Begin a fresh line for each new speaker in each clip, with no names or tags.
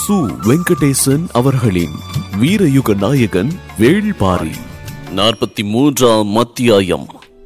சு வெங்கடேசன் அவர்களின் வீரயுக நாயகன் வேள்பாரி 43ஆம் அத்தியாயம்.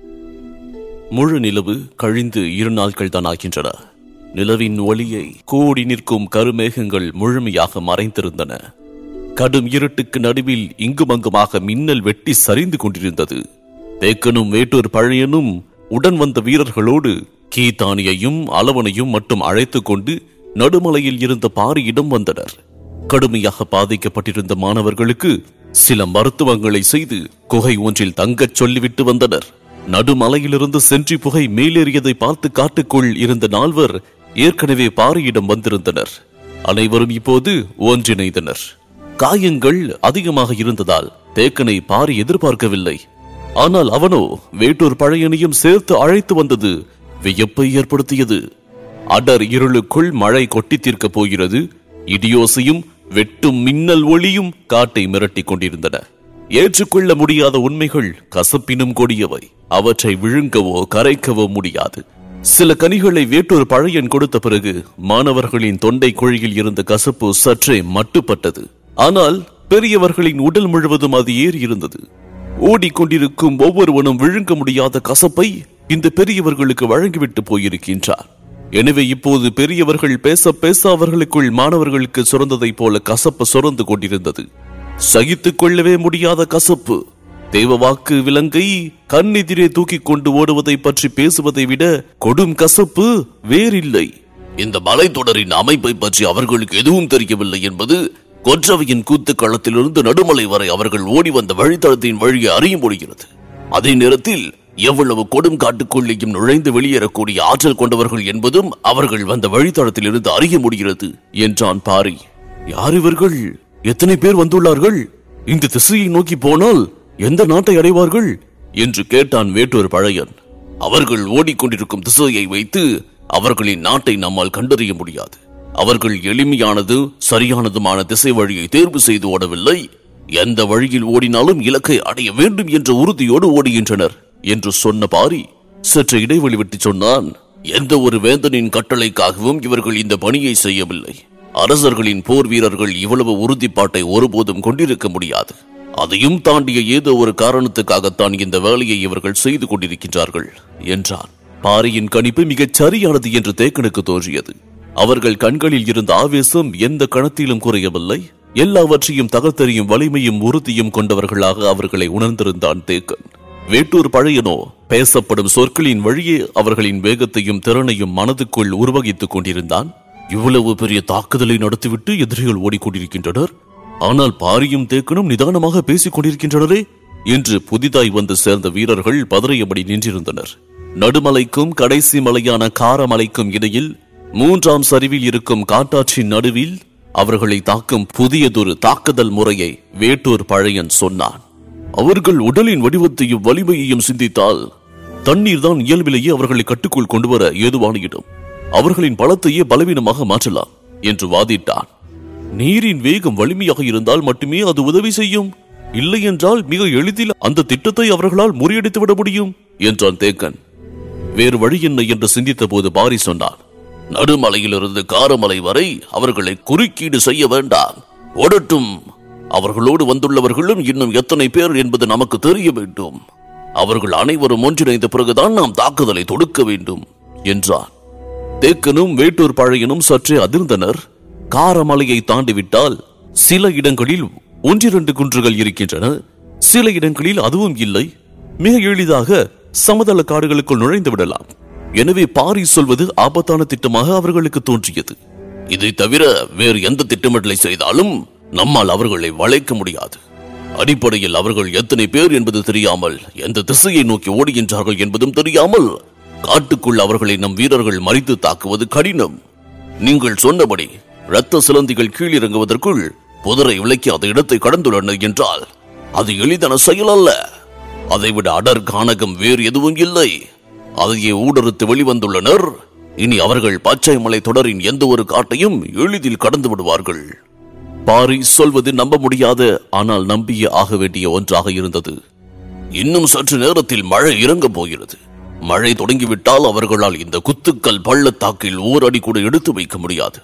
முழு நிலவு கழிந்து 2 நாட்கள் தான் ஆகின்றன. நிலவின் ஒளியை கூடி நிற்கும் கருமேகங்கள் முழுமையாக மறைந்திருந்தன. கடும் இருட்டுக்கு நடுவில் இங்குமங்குமாக மின்னல் வெட்டி சரிந்து கொண்டிருந்தது. தேக்கனும் வேட்டூர் பழையனும் உடன் வந்த வீரர்களோடு கீதானியையும் அளவனையும் மட்டும் அழைத்துக் கொண்டு நடுமலையில் இருந்த பாரியிடம் வந்தனர். கடுமையாக பாதிக்கப்பட்டிருந்த மாணவர்களுக்கு சில மருத்துவங்களை செய்து குகை ஒன்றில் தங்கச் சொல்லிவிட்டு வந்தனர். நடுமலையிலிருந்து சென்றி புகை மேலேறியதை பார்த்து காட்டுக்குள் இருந்த 4 ஏற்கனவே பாரியிடம் வந்திருந்தனர். அனைவரும் இப்போது ஒன்றிணைந்தனர். காயங்கள் அதிகமாக இருந்ததால் தேக்கனை பாரி எதிர்பார்க்கவில்லை. ஆனால் அவனோ வேட்டூர் பழையனையும் சேர்த்து அழைத்து வந்தது வியப்பை ஏற்படுத்தியது. அடர் இருளுக்குள் மழை கொட்டி தீர்க்கப் போகிறது. இடியோசையும் வெட்டும் மின்னல் ஒளியும் காட்டை மிரட்டிக் கொண்டிருந்தன. ஏற்றுக்கொள்ள முடியாத உண்மைகள் கசப்பினும் கொடியவை. அவற்றை விழுங்கவோ கரைக்கவோ முடியாது. சில கனிகளை வேட்டூர் பழையன் கொடுத்த பிறகு மாணவர்களின் தொண்டை குழியில் இருந்த கசப்பு சற்றே மட்டுப்பட்டது. ஆனால் பெரியவர்களின் உடல் முழுவதும் அது ஏறி இருந்தது. ஓடிக்கொண்டிருக்கும் ஒவ்வொருவனும் விழுங்க முடியாத கசப்பை இந்த பெரியவர்களுக்கு வழங்கிவிட்டு போயிருக்கின்றார். எனவே இப்போது பெரியவர்கள் பேச பேச அவர்களுக்குள் மாணவர்களுக்கு சுரந்ததைப் போல கசப்பு சுரந்து கொண்டிருந்தது. சகித்துக் கொள்ளவே முடியாத கசப்பு. தேவவாக்கு விலங்கை கண்ணெதிரே தூக்கி கொண்டு ஓடுவதை பற்றி பேசுவதை விட கொடும் கசப்பு வேறில்லை. இந்த மலைத்தொடரின் அமைப்பை பற்றி அவர்களுக்கு எதுவும் தெரியவில்லை என்பது கொற்றவையின் கூத்து களத்திலிருந்து நடுமலை வரை அவர்கள் ஓடி வந்த வழித்தடத்தின் வழியை அறிய முடிகிறது. அதே நேரத்தில் எவ்வளவு கொடும் காட்டுக்குள்ளேயும் நுழைந்து வெளியேறக்கூடிய ஆற்றல் கொண்டவர்கள் என்பதும் அவர்கள் வந்த வழித்தடத்தில் இருந்து அறிய முடிகிறது என்றான் பாரி. யார் இவர்கள்? எத்தனை பேர் வந்துள்ளார்கள்? இந்த திசையை நோக்கி போனால் எந்த நாட்டை அடைவார்கள் என்று கேட்டான் வேட்டூர் பழையன். அவர்கள் ஓடிக்கொண்டிருக்கும் திசையை வைத்து அவர்களின் நாட்டை நம்மால் கண்டறிய முடியாது. அவர்கள் எளிமையானது சரியானதுமான திசை வழியை தேர்வு செய்து ஓடவில்லை. எந்த வழியில் ஓடினாலும் இலக்கை அடைய வேண்டும் என்ற உறுதியோடு ஓடுகின்றனர் என்று சொன்ன பாரி சற்று இடைவெளி விட்டு சொன்னான். எந்த ஒரு வேந்தனின் கட்டளைக்காகவும் இவர்கள் இந்த பணியை செய்யவில்லை. அரசர்களின் போர் வீரர்கள் இவ்வளவு உறுதிப்பாட்டை ஒருபோதும் கொண்டிருக்க முடியாது. அதையும் தாண்டிய ஏதோ ஒரு காரணத்துக்காகத்தான் இந்த வேலையை இவர்கள் செய்து கொண்டிருக்கின்றார்கள் என்றான். பாரியின் கணிப்பு மிகச் சரியானது என்று தேக்கனுக்கு தோன்றியது. அவர்கள் கண்களில் இருந்த ஆவேசம் எந்த கணத்திலும் குறையவில்லை. எல்லாவற்றையும் தகர்த்தெறியும் வலிமையும் உறுதியும் கொண்டவர்களாக அவர்களை உணர்ந்திருந்தான் தேக்கன். வேட்டூர் பழையனோ பேசப்படும் சொற்களின் வழியே அவர்களின் வேகத்தையும் திறனையும் மனதுக்குள் உருவகித்துக் கொண்டிருந்தான். இவ்வளவு பெரிய தாக்குதலை நடத்திவிட்டு எதிரிகள் ஓடிக்கொண்டிருக்கின்றனர். ஆனால் பாரியும் தேக்கனும் நிதானமாக பேசிக் கொண்டிருக்கின்றனரே என்று புதிதாய் வந்து சேர்ந்த வீரர்கள் பதறியபடி நின்றிருந்தனர். நடுமலைக்கும் கடைசி மலையான காரமலைக்கும் இடையில் 3ஆம் சரிவில் இருக்கும் காட்டாற்றின் நடுவில் அவர்களை தாக்கும் புதியதொரு தாக்குதல் முறையை வேட்டூர் பழையன் சொன்னான். அவர்கள் உடலின் வடிவத்தையும் வலிமையையும் சிந்தித்தால் தண்ணீர் தான் இயல்பிலேயே அவர்களை கட்டுக்குள் கொண்டு வர ஏதுவான இடம். அவர்களின் பலத்தையே பலவீனமாக மாற்றலாம் என்று வாதிட்டான். நீரின் வேகம் வலிமையாக இருந்தால் மட்டுமே அது உதவி செய்யும். இல்லை என்றால் மிக எளிதில் அந்த திட்டத்தை அவர்களால் முறியடித்துவிட முடியும் என்றான் தேக்கன். வேறு வழி என்ன என்று சிந்தித்த போது பாரி சொன்னான். நடுமலையிலிருந்து காரமலை வரை அவர்களை குறுக்கீடு செய்ய வேண்டாம். ஓடட்டும். அவர்களோடு வந்துள்ளவர்களும் இன்னும் எத்தனை பேர் என்பது நமக்கு தெரிய வேண்டும். அவர்கள் அனைவரும் ஒன்றிணைந்த பிறகுதான் நாம் தாக்குதலை தொடுக்க வேண்டும் என்றான். தேக்கனும் வேட்டூர் பழையனும் சற்றே அதிர்ந்தனர். காரமலையை தாண்டிவிட்டால் சில இடங்களில் 1-2 குன்றுகள் இருக்கின்றன. சில இடங்களில் அதுவும் இல்லை. மிக எளிதாக சமதள காடுகளுக்குள் நுழைந்து விடலாம். எனவே பாரி சொல்வது ஆபத்தான திட்டமாக அவர்களுக்கு தோன்றியது. இதை தவிர வேறு எந்த திட்டமிடலை செய்தாலும் நம்மால் அவர்களை வளைக்க முடியாது. அடிப்படையில் அவர்கள் எத்தனை பேர் என்பது தெரியாமல் எந்த திசையை நோக்கி ஓடுகின்றார்கள் என்பதும் தெரியாமல் காட்டுக்குள் அவர்களை நம் வீரர்கள் மறித்து தாக்குவது கடினம். நீங்கள் சொன்னபடி இரத்த சிலந்திகள் கீழிறங்குவதற்குள் புதரை விலக்கி அந்த இடத்தை கடந்துள்ளன என்றால் அது எளிதான செயல் அல்ல. அதைவிட அடர் கானகம் வேறு எதுவும் இல்லை. அதையே ஊடறுத்து வெளிவந்துள்ளனர். இனி அவர்கள் பச்சை மலை தொடரின் எந்த ஒரு காட்டையும் எளிதில் கடந்து விடுவார்கள். பாரி சொல்வது நம்ப முடியாத ஆனால் நம்பிய ஆக வேண்டிய ஒன்றாக இருந்தது. இன்னும் சற்று நேரத்தில் மழை இறங்கப் போகிறது. மழை தொடங்கிவிட்டால் அவர்களால் இந்த குத்துக்கல் பள்ளத்தாக்கில் ஓர் அடி கூட எடுத்து வைக்க முடியாது.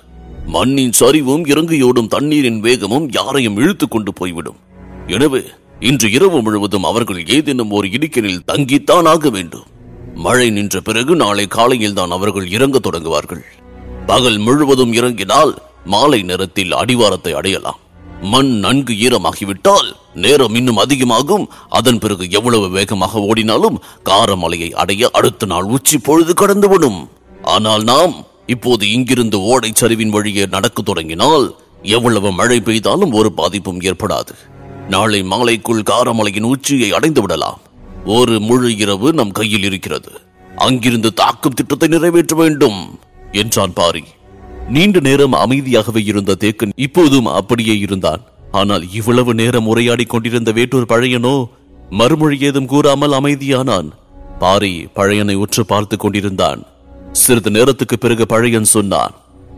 மண்ணின் சரிவும் இறங்கியோடும் தண்ணீரின் வேகமும் யாரையும் இழுத்து கொண்டு போய்விடும். எனவே இன்று இரவு முழுவதும் அவர்கள் ஏதேனும் ஒரு இடுக்கினில் தங்கித்தான் ஆக வேண்டும். மழை நின்ற பிறகு நாளை காலையில் தான் அவர்கள் இறங்க தொடங்குவார்கள். பகல் முழுவதும் இறங்கினால் மாலை நேரத்தில் அடிவாரத்தை அடையலாம். மண் நன்கு ஈரமாகிவிட்டால் நேரம் இன்னும் அதிகமாகும். அதன் பிறகு எவ்வளவு வேகமாக ஓடினாலும் காரமலையை அடைய அடுத்த நாள் உச்சி பொழுது கடந்துவிடும். ஆனால் நாம் இப்போது இங்கிருந்து ஓடை சரிவின் வழியே நடக்க தொடங்கினால் எவ்வளவு மழை பெய்தாலும் ஒரு பாதிப்பும் ஏற்படாது. நாளை மாலைக்குள் காரமலையின் உச்சியை அடைந்து விடலாம். ஒரு முழு இரவு நம் கையில் இருக்கிறது. அங்கிருந்து தாக்கும் திட்டத்தை நிறைவேற்ற வேண்டும் என்றான் பாரி. நீண்ட நேரம் அமைதியாகவே இருந்த தேக்கன் இப்போதும் அப்படியே இருந்தான். ஆனால் இவ்வளவு நேரம் உரையாடி கொண்டிருந்த வேட்டூர் பழையனோ மறுமொழி ஏதும் கூறாமல் அமைதியானான். பாரி பழையனை உற்று பார்த்து கொண்டிருந்தான். சிறிது நேரத்துக்கு பிறகு பழையன் சொன்னான்,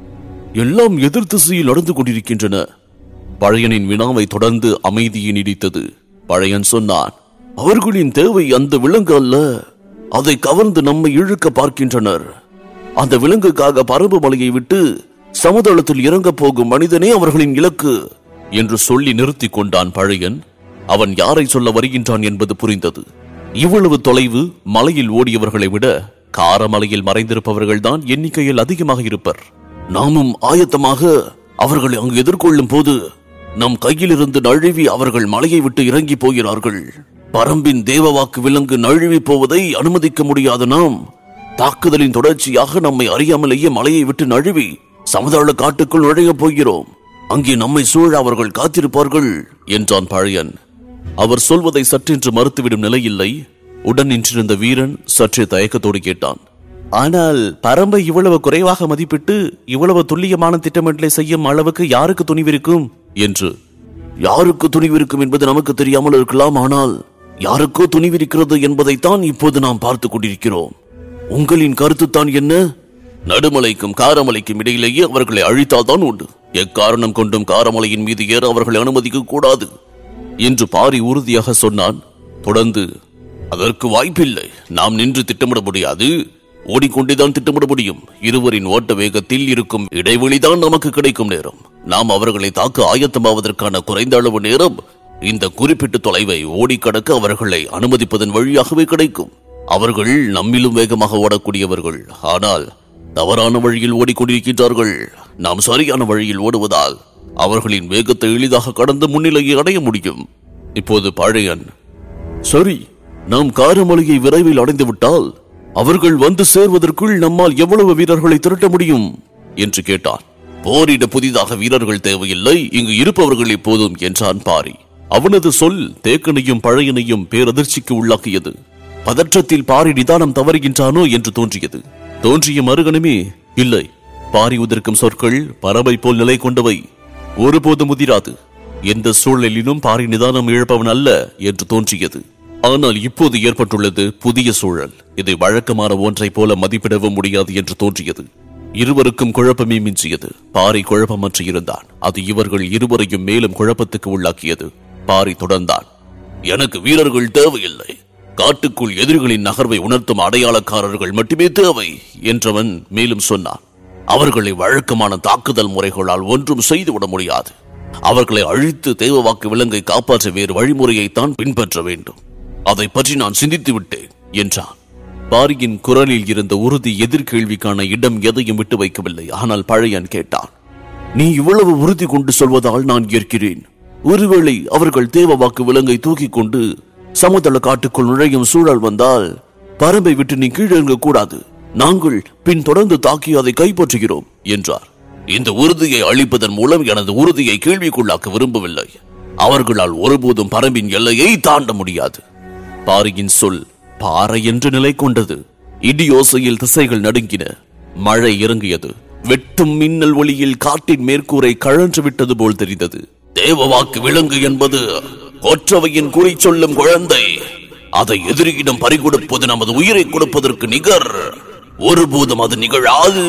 எல்லாம் எதிர் திசையில் நடந்து கொண்டிருக்கின்றன. பழையனின் வினாவை தொடர்ந்து அமைதியை நீடித்தது. பழையன் சொன்னான், அவர்களின் தேவை அந்த விலங்கு அல்ல, அதை கவர்ந்து நம்மை இழுக்க பார்க்கின்றனர். அந்த விலங்குக்காக பரம்பு மலையை விட்டு சமுதாயத்தில் இறங்க போகும் மனிதனே அவர்களின் இலக்கு என்று சொல்லி நிறுத்தி கொண்டான் பழையன். அவன் யாரை சொல்ல வருகின்றான் என்பது புரிந்தது. இவ்வளவு தொலைவு மலையில் ஓடியவர்களை விட காரமலையில் மறைந்திருப்பவர்கள் தான் எண்ணிக்கையில் அதிகமாக இருப்பர். நாமும் ஆயத்தமாக அவர்களை அங்கு எதிர்கொள்ளும் போது நம் கையில் இருந்து நழுவி அவர்கள் மலையை விட்டு இறங்கி போகிறார்கள். பரம்பின் தேவவாக்கு விலங்கு நழுவி போவதை அனுமதிக்க முடியாத நாம் தாக்குதலின் தொடர்ச்சியாக நம்மை அறியாமலேயே மலையை விட்டு நழுவி சமுதாய காட்டுக்குள் நுழைய போகிறோம். அங்கே நம்மை சூழ அவர்கள் காத்திருப்பார்கள் என்றான் பழையன். அவர் சொல்வதை சற்றென்று மறுத்துவிடும் நிலையில்லை. உடன் நின்றிருந்த வீரன் சற்றே தயக்கத்தோடு கேட்டான், ஆனால் பரம்பை இவ்வளவு குறைவாக மதிப்பிட்டு இவ்வளவு துல்லியமான திட்டமிடலை செய்யும் அளவுக்கு யாருக்கு துணிவிருக்கும் என்று. யாருக்கு துணிவிருக்கும் என்பது நமக்கு தெரியாமல் இருக்கலாம், ஆனால் யாருக்கோ துணிவிருக்கிறது என்பதைத்தான் இப்போது நாம் பார்த்து கொண்டிருக்கிறோம். உங்களின் கருத்துத்தான் என்ன? நடுமலைக்கும் காரமலைக்கும் இடையிலேயே அவர்களை அழித்தால்தான் உண்டு. எக்காரணம் கொண்டும் காரமலையின் மீது ஏற அவர்களை அனுமதிக்க கூடாது என்று பாரி உறுதியாக சொன்னான். தொடர்ந்து, அதற்கு வாய்ப்பில்லை. நாம் நின்று திட்டமிட முடியாது, ஓடிக்கொண்டேதான் திட்டமிட முடியும். இருவரின் ஓட்ட வேகத்தில் இருக்கும் இடைவெளிதான் நமக்கு கிடைக்கும் நேரம். நாம் அவர்களை தாக்க ஆயத்தமாவதற்கான குறைந்த அளவு நேரம் இந்த குறிப்பிட்ட தொலைவை ஓடிக்கடக்க அவர்களை அனுமதிப்பதன் வழியாகவே கிடைக்கும். அவர்கள் நம்மிலும் வேகமாக ஓடக்கூடியவர்கள், ஆனால் தவறான வழியில் ஓடிக்கொண்டிருக்கின்றார்கள். நாம் சரியான வழியில் ஓடுவதால் அவர்களின் வேகத்தை எளிதாக கடந்து முன்னிலையை அடைய முடியும். இப்போது பழையன், சரி, நாம் காரமலையை விரைவில் அடைந்து விட்டால் அவர்கள் வந்து சேர்வதற்குள் நம்மால் எவ்வளவு வீரர்களை திரட்ட முடியும் என்று கேட்டான். போரிட புதிதாக வீரர்கள் தேவையில்லை, இங்கு இருப்பவர்கள் எப்போதும் என்றான் பாரி. அவனது சொல் தேக்கனையும் பழையனையும் பேரதிர்ச்சிக்கு உள்ளாக்கியது. பதற்றத்தில் பாரி நிதானம் தவறுகின்றானோ என்று தோன்றிய மறுகணமே, இல்லை, பாரி உதிர்க்கும் சொற்கள் பறவை போல் நிலை கொண்டவை, ஒருபோதும் முதிராது. எந்த சூழலிலும் பாரி நிதானம் இழப்பவன் அல்ல என்று தோன்றியது. ஆனால் இப்போது ஏற்பட்டுள்ளது புதிய சூழல். இதை வழக்கமான ஒன்றை போல மதிப்பிடவும் முடியாது என்று தோன்றியது. இருவருக்கும் குழப்பமே மிஞ்சியது. பாரி குழப்பமற்று இருந்தான். அது இவர்கள் இருவரையும் மேலும் குழப்பத்துக்கு உள்ளாக்கியது. பாரி தொடர்ந்தான், எனக்கு வீரர்கள் தேவையில்லை, காட்டுக்குள் எதிரிகளின் நகர்வை உணர்த்தும் அடையாளக்காரர்கள் மட்டுமே தேவை என்றவன் மேலும் சொன்னான். அவர்களை வழக்கமான தாக்குதல் முறைகளால் ஒன்றும் செய்துவிட முடியாது. அவர்களை அழித்து தேவவாக்கு விலங்கை காப்பாற்ற வேறு வழிமுறையைத்தான் பின்பற்ற வேண்டும். அதை பற்றி நான் சிந்தித்து விட்டேன் என்றான். பாரியின் குரலில் இருந்த உறுதி எதிர்கேள்விக்கான இடம் எதையும் விட்டு வைக்கவில்லை. ஆனால் பழையன் கேட்டான், நீ இவ்வளவு உறுதி கொண்டு சொல்வதால் நான் ஏற்கிறேன். ஒருவேளை அவர்கள் தேவவாக்கு விலங்கை தூக்கி கொண்டு சமுதள காட்டுக்குள் நுழையும் சூழல் வந்தால் பரம்பை விட்டு நீ கீழிறங்க கூடாது. நாங்கள் பின் தொடர்ந்து தாக்கி அதை கைப்பற்றுகிறோம் என்றார். இந்த உறுதியை அளிப்பதன் மூலம் எனது உறுதியை கேள்விக்குள்ளாக்க விரும்பவில்லை. அவர்களால் ஒருபோதும் பரம்பின் எல்லையை தாண்ட முடியாது. பாரியின் சொல் பாறை என்று நிலை கொண்டது. இடியோசையில் திசைகள் நடுங்கின. மழை இறங்கியது. வெட்டும் மின்னல் ஒளியில் காட்டின் மேற்கூரை கழன்று விட்டது போல் தெரிந்தது. தேவவாக்கு விலங்கு என்பது கொற்றவையின் குறி சொல்லும் குழந்தை. அதை எதிரியிடம் பறிகொடுப்பது நமது உயிரை கொடுப்பதற்கு நிகர். ஒருபோதும் அது நிகழாது.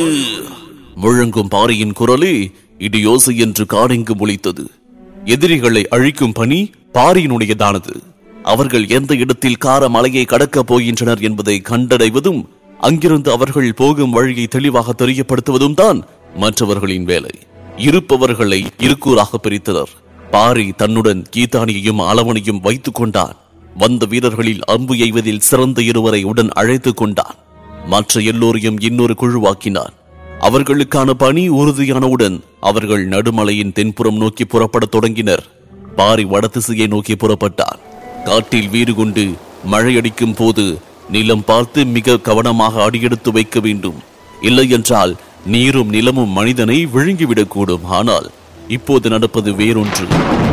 முழங்கும் பாரியின் குரலே இடியோசை என்று காடெங்கு ஒலித்தது. எதிரிகளை அழிக்கும் பணி பாரியினுடையதானது. அவர்கள் எந்த இடத்தில் காரமலையை கடக்கப் போகின்றனர் என்பதை கண்டடைவதும் அங்கிருந்து அவர்கள் போகும் வழியை தெளிவாக தெரியப்படுத்துவதும் தான் மற்றவர்களின் வேலை. இருப்பவர்களை இருக்கூறாக பிரித்தனர். பாரி தன்னுடன் கீதானியையும் அளவனையும் வைத்துக் கொண்டான். வந்த வீரர்களில் அம்பு எய்வதில் சிறந்த இருவரை உடன் அழைத்துக் கொண்டான். மற்ற எல்லோரையும் இன்னொரு குழுவாக்கினான். அவர்களுக்கான பணி உறுதியானவுடன் அவர்கள் நடுமலையின் தென்புறம் நோக்கி புறப்படத் தொடங்கினர். பாரி வடதிசையை நோக்கி புறப்பட்டான். காட்டில் வீறு கொண்டு மழையடிக்கும் போது நிலம் பார்த்து மிக கவனமாக அடியெடுத்து வைக்க வேண்டும். இல்லை என்றால் நீரும் நிலமும் மனிதனை விழுங்கிவிடக்கூடும். ஆனால் இப்போது நடப்பது வேறொன்று.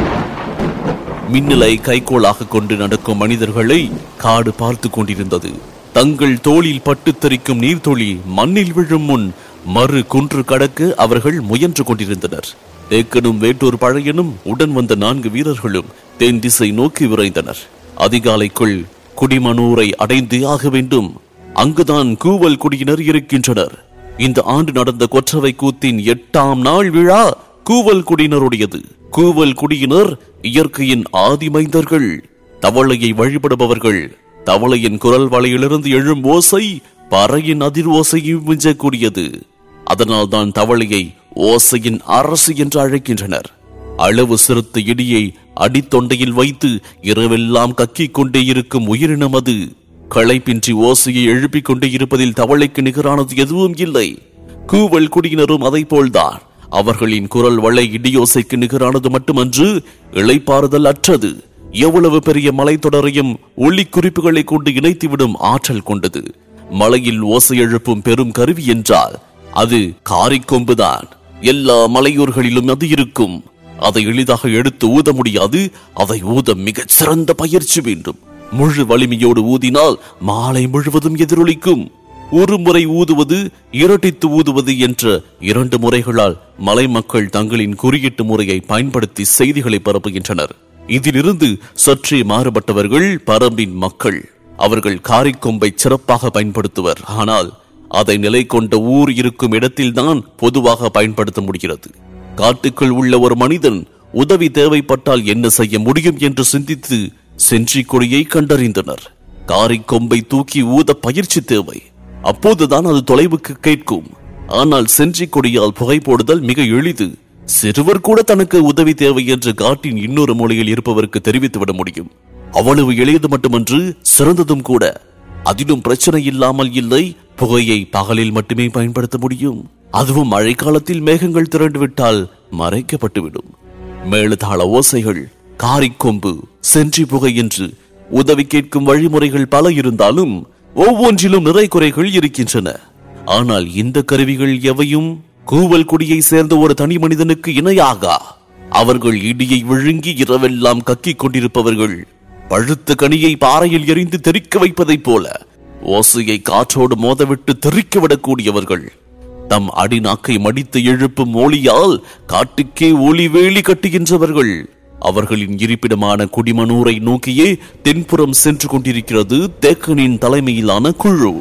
மின்னலை கைகோளாக கொண்டு நடக்கும் மனிதர்களை காடு பார்த்து கொண்டிருந்தது. தங்கள் தோளில் பட்டு தெரிக்கும் நீர்த்தொழி மண்ணில் விழும் முன் மறு குன்று கடக்க அவர்கள் முயன்று கொண்டிருந்தனர். தேக்கனும் வேட்டூர் பழையனும் உடன் வந்த 4 வீரர்களும் தென் திசை நோக்கி விரைந்தனர். அதிகாலைக்குள் குடிமனூரை அடைந்து ஆக வேண்டும். அங்குதான் கூவல் குடியினர் இருக்கின்றனர். இந்த ஆண்டு நடந்த கொற்றவை கூத்தின் 8ஆம் நாள் விழா கூவல் குடியினருடையது. கூவல் குடியினர் இயற்கையின் ஆதிமைந்தர்கள், தவளையை வழிபடுபவர்கள். தவளையின் குரல் வலையிலிருந்து எழும் ஓசை பறையின் அதிர் ஓசையும் மிஞ்சக்கூடியது. அதனால் தான் தவளையை ஓசையின் அரசு என்று அழைக்கின்றனர். அளவு சிறுத்த இடியை அடித்தொண்டையில் வைத்து இரவெல்லாம் கக்கிக் கொண்டே இருக்கும் உயிரினம் அது. களைப்பின்றி ஓசையை எழுப்பிக் கொண்டே இருப்பதில் தவளைக்கு நிகரானது எதுவும் இல்லை. கூவல் குடியினரும் அதை போல்தான். அவர்களின் குரல் வளை இடியோசைக்கு நிகரானது மட்டுமன்று, இளைப்பாறுதல் அற்றது. எவ்வளவு பெரிய மலைத்தொடரையும் ஒளி குறிப்புகளை கொண்டு இணைத்துவிடும் ஆற்றல் கொண்டது. மலையில் ஓசை எழுப்பும் பெரும் கருவி என்றால் அது காரிக்கொம்புதான். எல்லா மலையூர்களிலும் அது இருக்கும். அதை எளிதாக எடுத்து ஊத முடியாது. அதை ஊத மிகச் சிறந்த பயிற்சி வேண்டும். முழு வலிமையோடு ஊதினால் மாலை முழுவதும் எதிரொலிக்கும். ஒரு முறை ஊதுவது, இரட்டித்து ஊதுவது என்ற 2 முறைகளால் மலை மக்கள் தங்களின் குறியீட்டு முறையை பயன்படுத்தி செய்திகளை பரப்புகின்றனர். இதிலிருந்து சற்றே மாறுபட்டவர்கள் பரம்பின் மக்கள். அவர்கள் காரிக்கொம்பை சிறப்பாக பயன்படுத்துவர். ஆனால் அதை நிலை கொண்ட ஊர் இருக்கும் இடத்தில்தான் பொதுவாக பயன்படுத்த முடிகிறது. காட்டுக்குள் உள்ள ஒரு மனிதன் உதவி தேவைப்பட்டால் என்ன செய்ய முடியும் என்று சிந்தித்து சென்றி கொடியை கண்டறிந்தனர். காரிக்கொம்பை தூக்கி ஊத பயிற்சி தேவை. அப்போதுதான் அது தொலைவுக்கு கேட்கும். ஆனால் சென்றி கொடியால் புகை போடுதல் மிக எளிது. சிறுவர் கூட தனக்கு உதவி தேவை என்று காட்டின் இன்னொரு மூலையில் இருப்பவருக்கு தெரிவித்துவிட முடியும். அவ்வளவு எளியது மட்டுமன்று, சிறந்ததும் கூட. அதிலும் பிரச்சனை இல்லாமல் இல்லை. புகையை பகலில் மட்டுமே பயன்படுத்த முடியும். அதுவும் மழை காலத்தில் மேகங்கள் திரண்டுவிட்டால் மறைக்கப்பட்டுவிடும். மேலுதாள ஓசைகள், காரிக்கொம்பு, சென்றி புகை என்று உதவி கேட்கும் வழிமுறைகள் பல இருந்தாலும் ஒவ்வொன்றிலும் நிறை குறைகள் இருக்கின்றன. ஆனால் இந்த கருவிகள் எவையும் கூவல் குடியை சேர்ந்த ஒரு தனி மனிதனுக்கு இணையாகா. அவர்கள் இடியை விழுங்கி இரவெல்லாம் கக்கிக் கொண்டிருப்பவர்கள். பழுத்த கனியை பாறையில் எரிந்து தெறிக்க வைப்பதைப் போல ஓசையை காற்றோடு மோதவிட்டு தெறிக்க விடக்கூடியவர்கள். தம் அடிநாக்கை மடித்து எழுப்பும் ஒளியால் காட்டுக்கே ஒளி வேலி கட்டுகின்றவர்கள். அவர்களின் இருப்பிடமான குடிமனூரை நோக்கியே தென்புறம் சென்று கொண்டிருக்கிறது தேக்கனின் தலைமையிலான குழு.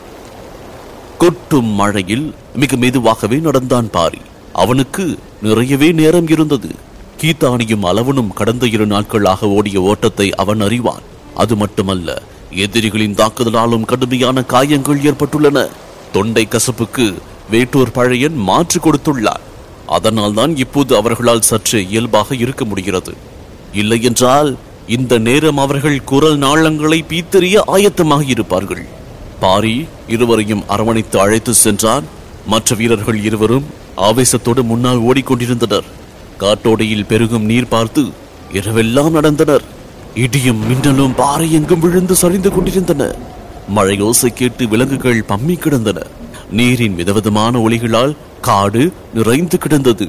கொட்டும் மழையில் மிக மெதுவாகவே நடந்தான் பாரி. அவனுக்கு நிறையவே நேரம் இருந்தது. கீதானியும் அளவனும் கடந்த 2 நாட்களாக ஓடிய ஓட்டத்தை அவன் அறிவான். அது மட்டுமல்ல, எதிரிகளின் தாக்குதலாலும் கடுமையான காயங்கள் ஏற்பட்டுள்ளன. தொண்டை கசப்புக்கு வேட்டூர் பழையன் மாற்று கொடுத்துள்ளான். அதனால் தான் இப்போது அவர்களால் சற்று இயல்பாக இருக்க முடிகிறது. இல்லை என்றால் இந்த நேரம் அவர்கள் குரல் நாளங்களை பீத்தறிய ஆயத்தமாக இருப்பார்கள். பாரி இருவரையும் அரவணைத்து அழைத்து சென்றான். மற்ற வீரர்கள் இருவரும் ஆவேசத்தோடு முன்னால் ஓடிக்கொண்டிருந்தனர். காட்டோடையில் பெருகும் நீர் பார்த்து இரவெல்லாம் நடந்தனர். இடியும் மின்னலும் பாறை எங்கும் விழுந்து சரிந்து கொண்டிருந்தன. மழையோசை கேட்டு விலங்குகள் பம்மி கிடந்தன. நீரின் விதவிதமான ஒளிகளால் காடு நிறைந்து கிடந்தது.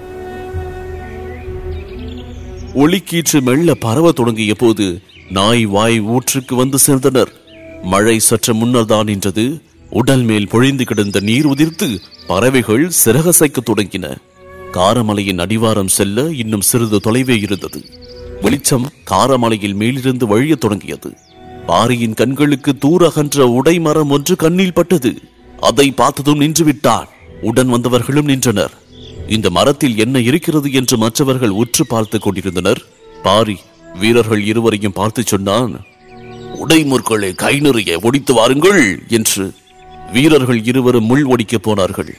ஒளிக்கீற்று மெல்ல பரவ தொடங்கிய போது நாய் வாய் ஊற்றுக்கு வந்து சேர்ந்தனர். மழை சற்று முன்னர் தான் நின்றது. உடல் மேல் பொழிந்து கிடந்த நீர் உதிர்த்து பறவைகள் சிறகசைக்க தொடங்கின. காரமலையின் அடிவாரம் செல்ல இன்னும் சிறிது தொலைவே இருந்தது. வெளிச்சம் காரமலையில் மேலிருந்து வழிய தொடங்கியது. பாரியின் கண்களுக்கு தூர அகன்ற உடை மரம் ஒன்று கண்ணில் பட்டது. அதை பார்த்ததும் நின்று விட்டான். உடன் வந்தவர்களும் நின்றனர். இந்த மரத்தில் என்ன இருக்கிறது என்று மற்றவர்கள் உற்று பார்த்து கொண்டிருந்தனர். பாரி வீரர்கள் இருவரையும் பார்த்து சொன்னான், உடைமுற்களை கை நிறைய ஒடித்து வாருங்கள் என்று. வீரர்கள் இருவரும் முள் ஒடிக்க போனார்கள்.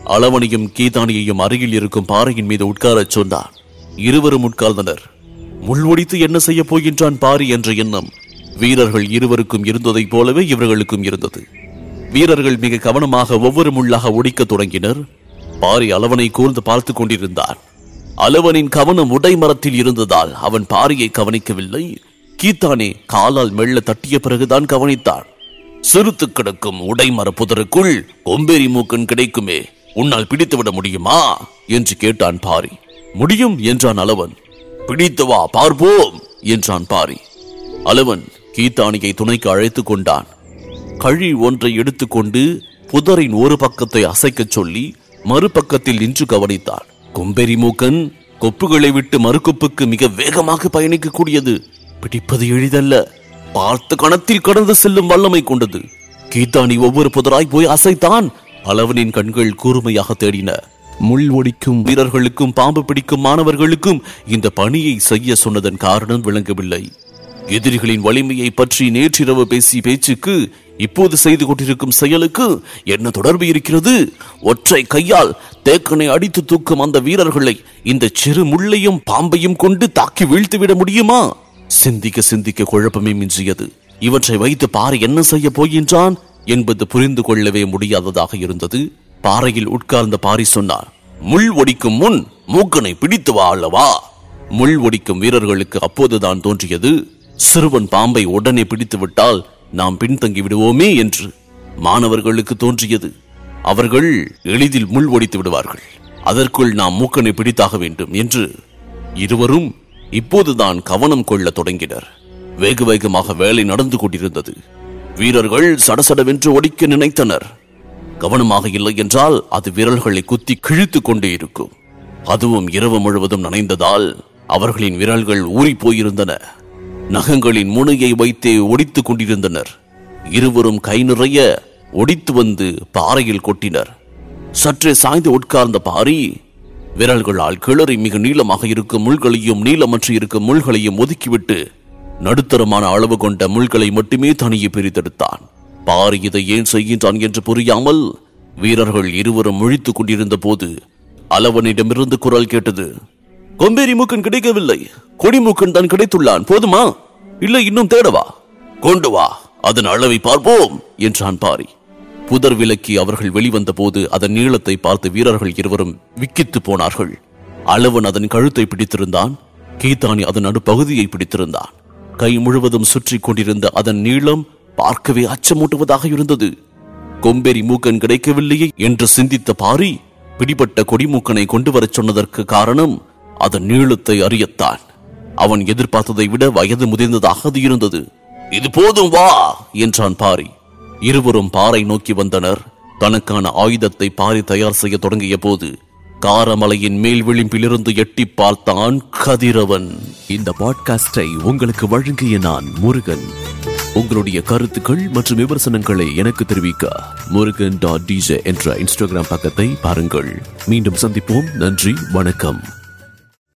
அளவனையும் கீதானியையும் அருகில் இருக்கும் பாறையின் மீது உட்காரச் சொன்னார். இருவரும் உட்கார்ந்தனர். முள் ஒடித்து என்ன செய்ய போகின்றான் பாரி என்ற எண்ணம் வீரர்கள் இருவருக்கும் இருந்ததைப் போலவே இவர்களுக்கும் இருந்தது. வீரர்கள் மிக கவனமாக ஒவ்வொரு முள்ளாக ஒடிக்க தொடங்கினர். பாரி அளவனை கூர்ந்து பார்த்து கொண்டிருந்தான். அளவனின் கவனம் உடைமரத்தில் இருந்ததால் அவன் பாரியை கவனிக்கவில்லை. கீதானே காலால் மெல்ல தட்டிய பிறகுதான் கவனித்தான். சிறுத்து கிடக்கும் உடைமர புதருக்குள் கொம்பேரி மூக்கன் கிடைக்குமே, உன்னால் பிடித்துவிட முடியுமா என்று கேட்டான் பாரி. முடியும் என்றான் அளவன். பிடித்து வா பார்ப்போம் என்றான் பாரி. அளவன் கீதானியை துணைக்கு அழைத்துக் கொண்டான். கழி ஒன்றை எடுத்துக்கொண்டு புதரின் ஒரு பக்கத்தை அசைக்கச் சொல்லி மறுபக்கத்தில் நின்று கவனித்தான். கொம்பேரி மூக்கன் கொப்புகளை விட்டு மறுகொப்புக்கு மிக வேகமாக பயணிக்கக்கூடியது. பிடிப்பது எளிதல்ல, பார்த்த கணத்தில் கடந்து செல்லும் வல்லமை கொண்டது. கீதானி ஒவ்வொரு புதராய் போய் அசைத்தான். அளவனின் கண்கள் கூர்மையாக தேடின. முள் ஒடிக்கும் வீரர்களுக்கும் பாம்பு பிடிக்கும் மாணவர்களுக்கும் இந்த பணியை செய்ய சொன்னதன் காரணம் விளங்கவில்லை. எதிரிகளின் வலிமையை பற்றி நேற்றிரவு பேசிய பேச்சுக்கு இப்போது செய்து கொண்டிருக்கும் செயலுக்கு என்ன தொடர்பு இருக்கிறது? ஒற்றை கையால் தேக்கனை அடித்து தூக்கும் அந்த வீரர்களை இந்த சிறு முள்ளையும் பாம்பையும் கொண்டு தாக்கி வீழ்த்துவிட முடியுமா? சிந்திக்க சிந்திக்க குழப்பமே மிஞ்சியது. இவற்றை வைத்து பாறை என்ன செய்ய போகின்றான் என்பது புரிந்து கொள்ளவே முடியாததாக இருந்தது. பாறையில் உட்கார்ந்த பாரி சொன்னார், முள் ஒடிக்கும் முன் மூக்கனை பிடித்து வா அல்லவா. முள் ஒடிக்கும் வீரர்களுக்கு அப்போதுதான் தோன்றியது, சிறுவன் பாம்பை உடனே பிடித்து விட்டால் நாம் பின்தங்கி விடுவோமே என்று. மாணவர்களுக்கு தோன்றியது, அவர்கள் எளிதில் முள் ஒடித்து விடுவார்கள், அதற்குள் நாம் மூக்கனை பிடித்தாக வேண்டும் என்று. இருவரும் இப்போதுதான் கவனம் கொள்ள தொடங்கினர். வேக வேகமாக வேலை நடந்து கொண்டிருந்தது. வீரர்கள் சடசடவென்று ஒடிக்க நினைத்தனர். கவனமாக இல்லை என்றால் அது விரல்களை குத்தி கிழித்து கொண்டே இருக்கும். அதுவும் இரவு முழுவதும் நனைந்ததால் அவர்களின் விரல்கள் ஊறி போயிருந்தன. நகங்களின் முனையை வைத்தே ஒடித்துக் கொண்டிருந்தனர். இருவரும் கை நிறைய ஒடித்து வந்து பாறையில் கொட்டினர். சற்றே சாய்ந்து உட்கார்ந்த பாரி விரல்களால் கிளறி மிக நீளமாக இருக்கும் முள்களையும் நீளமற்று இருக்கும் முள்களையும் ஒதுக்கிவிட்டு நடுத்தரமான அளவு கொண்ட முள்களை மட்டுமே தனியே பிரித்தெடுத்தான். பாரி இதை ஏன் செய்கின்றான் என்று புரியாமல் வீரர்கள் இருவரும் முழித்துக் கொண்டிருந்த போது அளவனிடமிருந்து குரல் கேட்டது. கொம்பேரி மூக்கன் கிடைக்கவில்லை, கொடிமூக்கன் தான் கிடைத்துள்ளான். போதுமா? இல்லை, இன்னும் தேடவா? கொண்டு வா, அதன் அளவை பார்ப்போம் என்றான் பாரி. புதர் விலக்கி அவர்கள் வெளிவந்த போது அதன் நீளத்தை பார்த்து வீரர்கள் இருவரும் விக்கித்து போனார்கள். அளவன் அதன் கழுத்தை பிடித்திருந்தான். கீதானி அதன் நடுப்பகுதியை பிடித்திருந்தான். கை முழுவதும் சுற்றி கொண்டிருந்த அதன் நீளம் பார்க்கவே அச்சமூட்டுவதாக இருந்தது. கொம்பேரி மூக்கன் கிடைக்கவில்லையே என்று சிந்தித்த பாரி பிடிபட்ட கொடிமூக்கனை கொண்டு வரச் சொன்னதற்கு காரணம் அதன் நீளத்தை அறியத்தான். அவன் எதிர்பார்த்ததை விட வயது முதிர்ந்ததாக அது இருந்தது. இது போதும், வா என்றான் பாரி. இருவரும் பாறை நோக்கி வந்தனர். தனக்கான ஆயுதத்தை பாரி தயார் செய்ய தொடங்கிய போது காரமலையின் மேல் விளிம்பிலிருந்து எட்டி பார்த்தான் கதிரவன். இந்த பாட்காஸ்டை உங்களுக்கு வழங்கிய நான் முருகன். உங்களுடைய கருத்துக்கள் மற்றும் விமர்சனங்களை எனக்கு தெரிவிக்க murugan.dj என்ற இன்ஸ்டாகிராம் பக்கத்தை பாருங்கள். மீண்டும் சந்திப்போம். நன்றி, வணக்கம்.